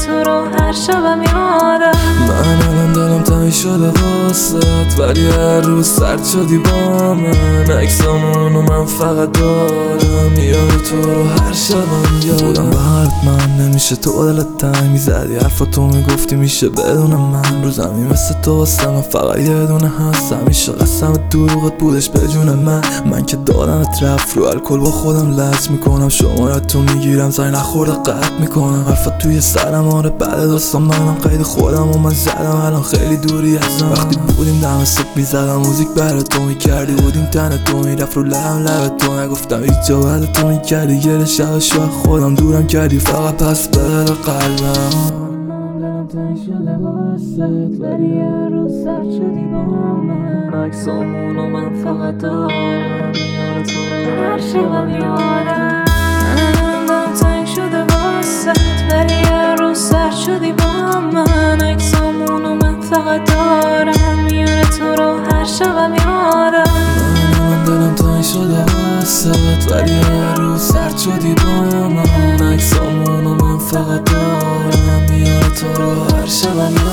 تو رو هر شبم یادم. من الان دلم تنگ شده واسط، ولی هر روز سرد شدی با من. عکسامونو من فقط دارم، میاد تو رو هر شبم یادم. بودم برات من نمیشه تو دلت تنگ میزدی، حرفاتو میگفتی میشه بدون من. رو زمین مثل تو واسه من فقط یه دونه هست، همیشه قسم دروغت بودش به جون من که دادمت رفت، رو الکل با خودم لج میکنم. شمارتو میگیرم زنگ نخورده قطع میکنم. حرفات توی سرم آره بعد داستان منم قید خودم و من زدم الان خیلی دوری ازم. وقتی بودیم دم صبح میزدم موزیک برای تو میکردی، بودیم تن تو میرفت رو لب تو، نگفتم هیچ جا بعد تو میکردی. گل شب شب خودم دورم کردی فقط پس به دل قلبم. دلم تنگ شده واسط، ولی هر روز سرد شدی با من. عکسامونو من فقط دارم، میاره تو رو هر شبم یادم. دلم تنگ شده واسط، ولی هر روز سرد شدی با من. عکسامونو من فقط دارم، میاره تو رو هر شبم یادم. دلم تنگ شده واسط، ولی هر روز سرد شدی با من. عکسامونو من فقط دارم، میاره تو رو هر شبم